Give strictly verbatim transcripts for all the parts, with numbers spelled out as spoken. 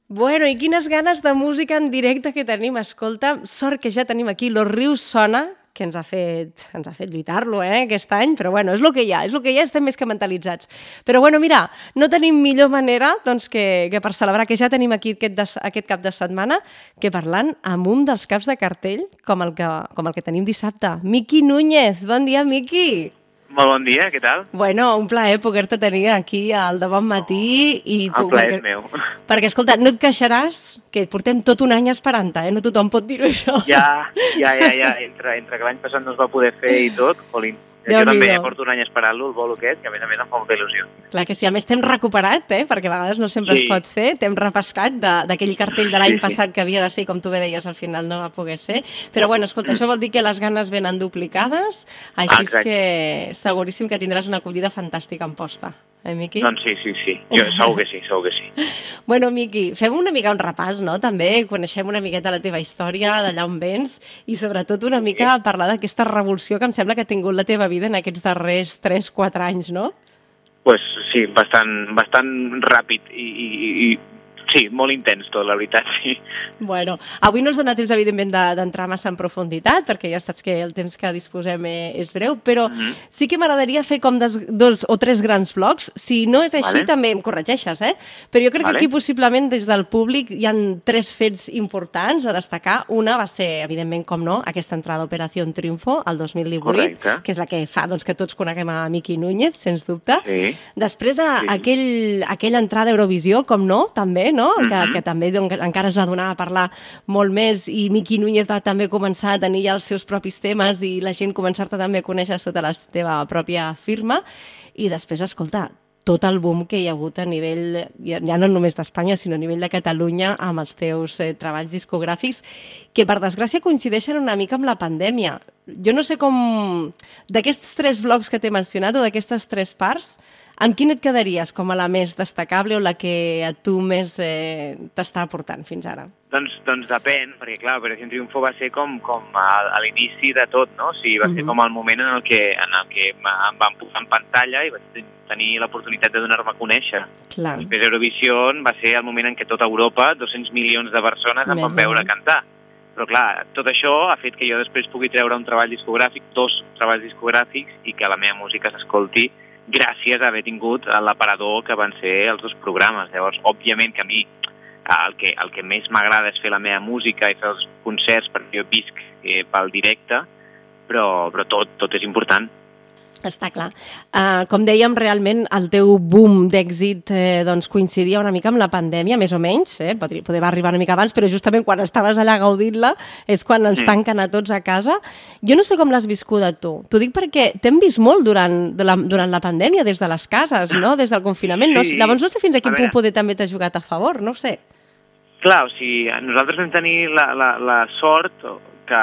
Bueno, i quines ganes de música en directe que tenim. Escolta, sort que ja tenim aquí Los Rius Sona, que ens ha fet, ens ha fet lluitar-lo eh, aquest any, però bueno, és el que hi ha, és el que hi ha, estem més que mentalitzats. Però bueno, mira, no tenim millor manera doncs, que, que per celebrar que ja tenim aquí aquest, de, aquest cap de setmana que parlant amb un dels caps de cartell com el que, com el que tenim dissabte. Miqui Núñez, bon dia, Miqui. Molt bon dia, què tal? Bueno, un plaer poder-te tenir aquí al de bon matí. I el plaer és meu. Perquè, escolta, no et queixaràs que portem tot un any esperant-te, eh? No tothom pot dir-ho, això. Ja, ja, ja, ja. Entre, entre que l'any passat no es va poder fer i tot, Colin. Jo també porto un any esperant-lo, el bolo aquest, que a més a més em fa molta il·lusió. Clar que sí, a més t'hem recuperat, eh? Perquè a vegades no sempre sí. es pot fer, t'hem repescat d'aquell cartell de l'any sí, passat sí. que havia de ser, com tu bé deies, al final no va poder ser. Però bueno, escolta, això vol dir que les ganes venen duplicades, així és que seguríssim que tindràs una acollida fantàstica en posta. Eh, Miqui? Doncs sí, sí, sí. Jo segur que sí, segur que sí. Bueno, Miqui, fem una mica un repàs, no? També coneixem una miqueta la teva història, d'allà on vens, i sobretot una mica sí. parlar d'aquesta revolució que em sembla que ha tingut la teva vida en aquests darrers tres quatre anys, no? Pues sí, bastant, bastant ràpid i, i, i sí, molt intens tot, la veritat, sí. Bueno, avui no ens dona temps, evidentment, d'entrar massa en profunditat, perquè ja saps que el temps que disposem és breu, però mm-hmm. sí que m'agradaria fer com des, dos o tres grans blocs. Si no és així, vale. també em corregeixes, eh? Però jo crec vale. que aquí, possiblement, des del públic hi ha tres fets importants a destacar. Una va ser, evidentment, com no, aquesta entrada a Operació Triunfo, el dos mil divuit, Correcte. que és la que fa doncs, que tots coneguem a Miqui Núñez, sens dubte. Sí. Després, a, sí. aquell, aquella entrada a Eurovisió, com no, també, no? Que, mm-hmm. que també doncs, encara es va donar a parlar molt més i Miqui Núñez va també començar a tenir ja els seus propis temes i la gent començar-te també a conèixer sota la teva pròpia firma. I després, escolta, tot el boom que hi ha hagut a nivell, ja no només d'Espanya, sinó a nivell de Catalunya amb els teus eh, treballs discogràfics, que per desgràcia coincideixen una mica amb la pandèmia. Jo no sé com... D'aquests tres blocs que t'he mencionat o d'aquestes tres parts, amb quina et quedaries com a la més destacable o la que a tu més eh, t'està aportant fins ara? Doncs, doncs depèn, perquè clar, Operació Triunfo va ser com, com a, a l'inici de tot, no? O sigui, va uh-huh. ser com el moment en el que, en el que em van posar en pantalla i vaig tenir l'oportunitat de donar-me a conèixer. Clar. Després Eurovisió va ser el moment en què tota Europa, dos-cents milions de persones, em van veure cantar. Però clar, tot això ha fet que jo després pugui treure un treball discogràfic, dos treballs discogràfics, i que la meva música s'escolti gràcies a haver tingut l'aparador que van ser els dos programes. Llavors, òbviament que a mi el que, el que més m'agrada és fer la meva música i fer els concerts, perquè jo visc eh, pel directe, però, però tot, tot és important. Està clar. Uh, com dèiem, realment el teu boom d'èxit eh, doncs coincidia una mica amb la pandèmia, més o menys, eh? Podria, podria arribar una mica abans, però justament quan estaves allà gaudint-la és quan ens mm. tanquen a tots a casa. Jo no sé com l'has viscuda tu. T'ho dic perquè t'hem vist molt durant, la, durant la pandèmia, des de les cases, no? Des del confinament. Sí. No? Llavors no sé fins a quin a punt poder també t'ha jugat a favor, no ho sé. Clar, o sigui, nosaltres vam tenir la, la, la sort que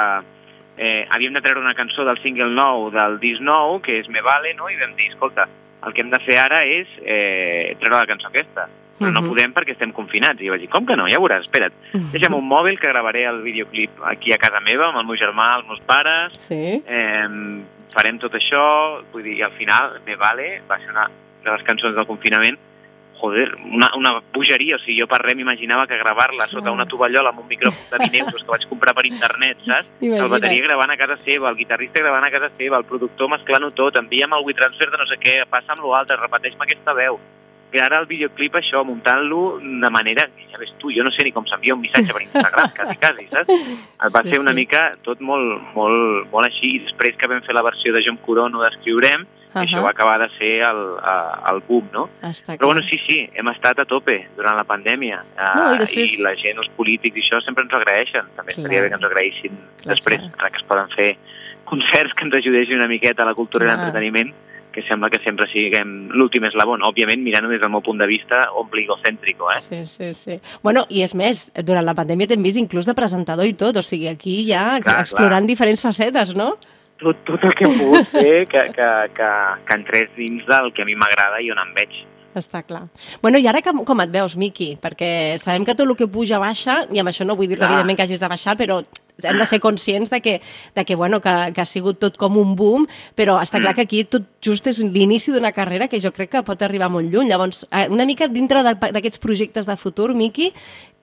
Eh, havíem de treure una cançó del single nou del disc nou, que és Me Vale, no? I vam dir, escolta, el que hem de fer ara és eh, treure la cançó aquesta, però uh-huh. no podem perquè estem confinats. I vaig dir, com que no? Ja veuràs, espera't, uh-huh. deixa'm un mòbil que gravaré el videoclip aquí a casa meva, amb el meu germà, els meus pares, sí. eh, farem tot això, vull dir, i al final Me Vale va ser una de les cançons del confinament, joder, una, una bogeria, o sigui, jo per res m'imaginava que gravar-la sota una tovallola amb un micròfon de vint euros que vaig comprar per internet, saps? Imagina. El bateria gravant a casa seva, el guitarrista gravant a casa seva, el productor mesclant-ho tot, envia'm el WeTransfer de no sé què, passa'm l'altre, repeteix-me aquesta veu. I ara el videoclip, això, muntant-lo de manera, ja ves tu, jo no sé ni com s'envia un missatge per Instagram, quasi, quasi, saps? Va ser una mica tot molt, molt, molt així, i després que vam fer la versió de Jo em corono d'Escriurem, Uh-huh. això va acabar de ser el, el boom, no? Està Però bueno, sí, sí, hem estat a tope durant la pandèmia no, i, després... i la gent, els polítics i això sempre ens ho agraeixen. També clar. Estaria bé que ens ho agraïssin clar, després, clar. Ara que es poden fer concerts que ens ajudessin una miqueta a la cultura clar. I l'entreteniment, que sembla que sempre siguem l'últim eslabó, òbviament mirant-ho des del meu punt de vista ombligocèntrico, eh? Sí, sí, sí. Bueno, i és més, durant la pandèmia t'hem vist inclús de presentador i tot, o sigui, aquí ja clar, explorant clar. diferents facetes, no? Tot, tot el que he pogut fer que, que, que, que entrés dins del que a mi m'agrada i on em veig. Està clar. Bueno, i ara com, com et veus, Miqui? Perquè sabem que tot el que puja baixa, i amb això no vull dir evidentment que hagis de baixar, però hem de ser conscients de que, de que, bueno, que, que ha sigut tot com un boom, però està clar que aquí tot just és l'inici d'una carrera que jo crec que pot arribar molt lluny. Llavors, una mica dintre d'aquests projectes de futur, Miqui,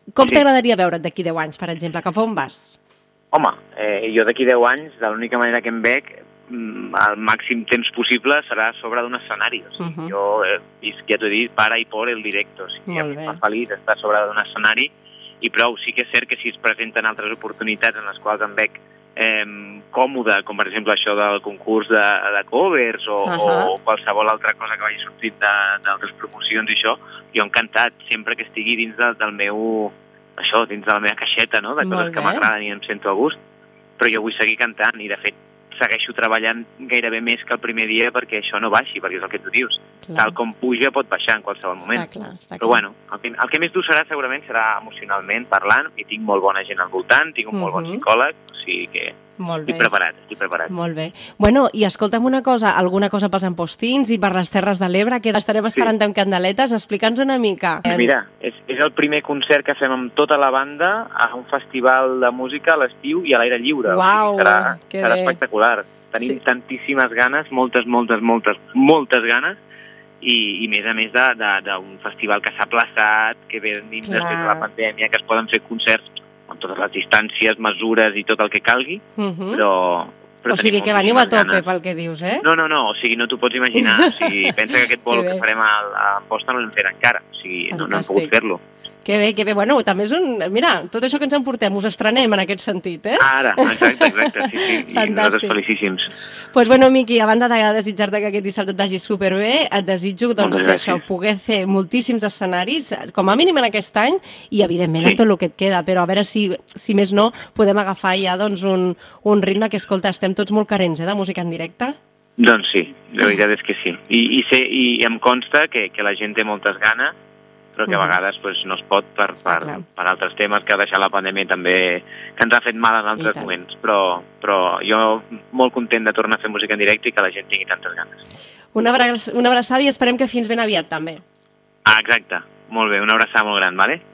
Com Sí. t'agradaria veure't d'aquí deu anys, per exemple? Cap a on vas? Home, eh, jo d'aquí deu anys, de l'única manera que em veig, mm, al màxim temps possible serà a sobre d'un escenari. O sigui, Uh-huh. Jo he vist, ja t'ho he dit, para i por el directo. O sigui, Molt a mi bé. em fa feliç estar a sobre d'un escenari i prou. Sí que és cert que si es presenten altres oportunitats en les quals em veig eh, còmode, com per exemple això del concurs de, de covers o, Uh-huh. o qualsevol altra cosa que vagi sortint de- d'altres promocions i això, jo encantat, sempre que estigui dins de, del meu, això, dins de la meva caixeta, no?, de Molt coses que bé. m'agraden i em sento a gust, però jo vull seguir cantant i de fet segueixo treballant gairebé més que el primer dia perquè això no baixi, perquè és el que tu dius. Clar. Tal com puja pot baixar en qualsevol moment. Està clar, està clar. Però bueno, el que, el que més dur serà segurament serà emocionalment parlant, i tinc molt bona gent al voltant, tinc un molt bon Mhm. psicòleg, o sigui que Molt bé. estic preparat, estic preparat. Molt bé. Bueno, i escolta'm una cosa, alguna cosa passa en postins i per les Terres de l'Ebre, que estarem esperant amb candeletes, explica'ns una mica. Mira, és, és el primer concert que fem amb tota la banda a un festival de música a l'estiu i a l'aire lliure. Uau, o sigui, serà, que serà bé. espectacular. Tenim Sí. tantíssimes ganes, moltes, moltes, moltes, moltes ganes, i, i més a més de- de- d'un festival que s'ha plaçat, que ve dins Clar. després de la pandèmia, que es poden fer concerts amb totes les distàncies, mesures i tot el que calgui, Uh-huh. però, però O sigui tenim que veniu a moltíssimes tope ganes. pel que dius, eh? No, no, no, o sigui, no t'ho pots imaginar. O sigui, pensa que aquest bolo Que bé. que farem al- a Amposta no l'hem fet encara. O sigui, no, no hem Fantàstic. pogut fer-lo. Que bé, que bé. Bueno, també és un... Mira, tot això que ens emportem, us estrenem en aquest sentit, eh? Ara, exacte, exacte, sí, sí. I Fantàstic. nosaltres felicíssims. Doncs pues bueno, Miqui, a banda de desitjar-te que aquest dissabte et vagi superbé, et desitjo doncs, Moltes que això, gràcies. poder fer moltíssims escenaris, com a mínim en aquest any, i evidentment Sí. en tot el que et queda, però a veure si, si més no podem agafar ja doncs, un, un ritme que, escolta, estem tots molt carents eh, de música en directe. Doncs sí, la veritat és que sí. I, i, sé, i em consta que, que la gent té moltes ganes, però que a Mhm. vegades pues, no es pot per, Està per, clar. per altres temes que ha deixat la pandèmia també, que ens ha fet mal en altres I tant. moments. Però, però jo molt content de tornar a fer música en directe i que la gent tingui tantes ganes. Una, abra una abraçada i esperem que fins ben aviat, també. Ah, exacte. Molt bé, una abraçada molt gran, vale?